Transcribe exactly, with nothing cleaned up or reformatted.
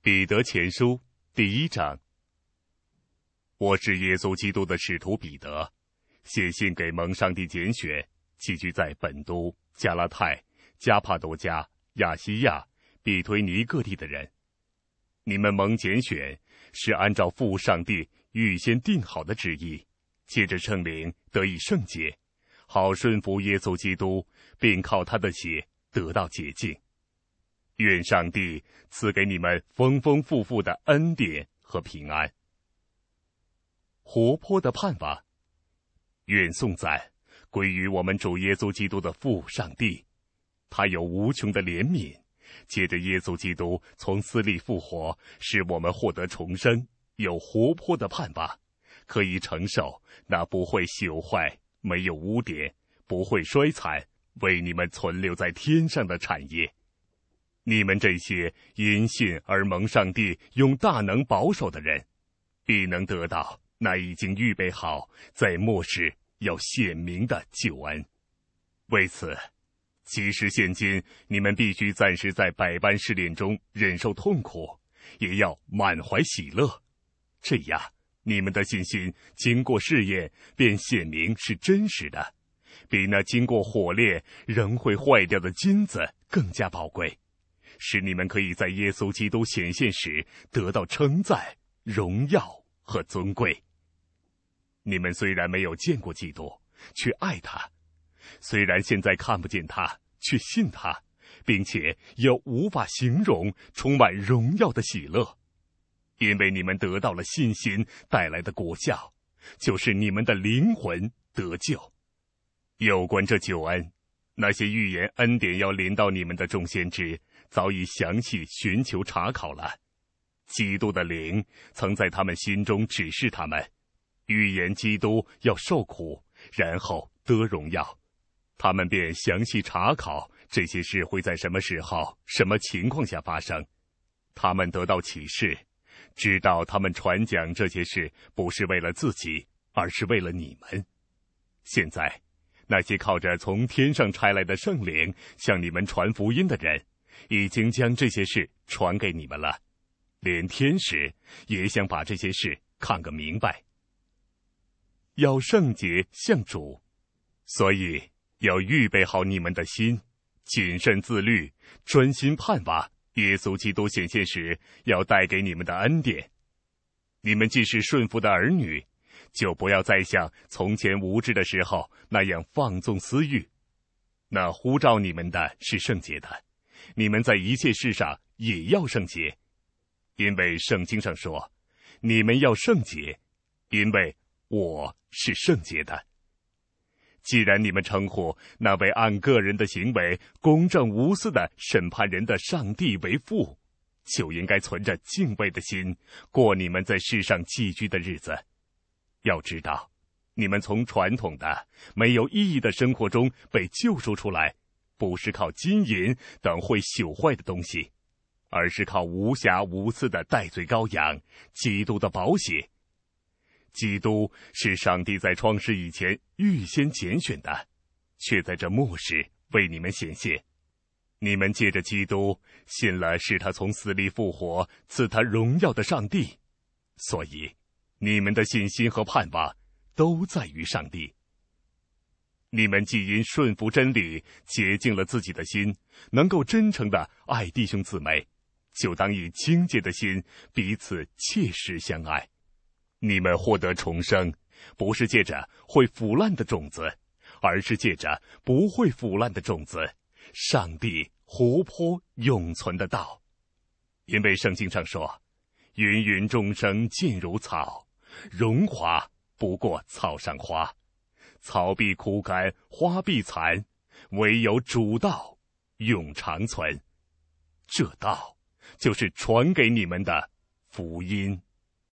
彼得前书第一章。我是耶稣基督的使徒彼得，写信给蒙上帝拣选、寄居在本都、加拉太、加帕多家、亚西亚、比推尼各地的人。你们蒙拣选，是按照父上帝预先定好的旨意，借着圣灵得以圣洁，好顺服耶稣基督，并靠他的血得到洁净。愿上帝赐给你们丰丰富富的恩典和平安。活泼的盼望，愿颂赞归于我们主耶稣基督的父上帝，他有无穷的怜悯，借着耶稣基督从死里复活，使我们获得重生，有活泼的盼望，可以承受那不会朽坏、没有污点、不会衰残，为你们存留在天上的产业。你们这些因信而蒙上帝用大能保守的人，必能得到那已经预备好在末世要显明的救恩。为此，即使现今你们必须暂时在百般试炼中忍受痛苦，也要满怀喜乐。这样，你们的信心经过试验，便显明是真实的，比那经过火炼仍会坏掉的金子更加宝贵，使你们可以在耶稣基督显现时得到称赞、荣耀和尊贵。你们虽然没有见过基督，却爱他；虽然现在看不见他，却信他，并且有无法形容、充满荣耀的喜乐，因为你们得到了信心带来的果效，就是你们的灵魂得救。有关这救恩，那些预言恩典要临到你们的众先知早已详细寻求查考了。基督的灵曾在他们心中指示他们，预言基督要受苦，然后得荣耀。他们便详细查考这些事会在什么时候、什么情况下发生。他们得到启示，知道他们传讲这些事不是为了自己，而是为了你们。现在，那些靠着从天上差来的圣灵向你们传福音的人，已经将这些事传给你们了，连天使也想把这些事看个明白。要圣洁像主，所以要预备好你们的心，谨慎自律，专心盼望耶稣基督显现时要带给你们的恩典。你们既是顺服的儿女，就不要再像从前无知的时候那样放纵私欲。那呼召你们的是圣洁的，你们在一切事上也要圣洁，因为圣经上说，你们要圣洁，因为我是圣洁的。既然你们称呼那位按个人的行为公正无私的审判人的上帝为父，就应该存着敬畏的心过你们在世上寄居的日子。要知道，你们从传统的没有意义的生活中被救赎出来，不是靠金银等会朽坏的东西，而是靠无瑕无疵的代罪羔羊，基督的宝血。基督是上帝在创世以前预先拣选的，却在这末世为你们显现。你们借着基督信了使他从死里复活、赐他荣耀的上帝，所以你们的信心和盼望都在于上帝。你们既因顺服真理洁净了自己的心，能够真诚地爱弟兄姊妹，就当以清洁的心彼此切实相爱。你们获得重生，不是借着会腐烂的种子，而是借着不会腐烂的种子，上帝活泼永存的道。因为圣经上说，芸芸众生尽如草，荣华不过草上花，草必枯干，花必残，唯有主道永长存。这道就是传给你们的福音。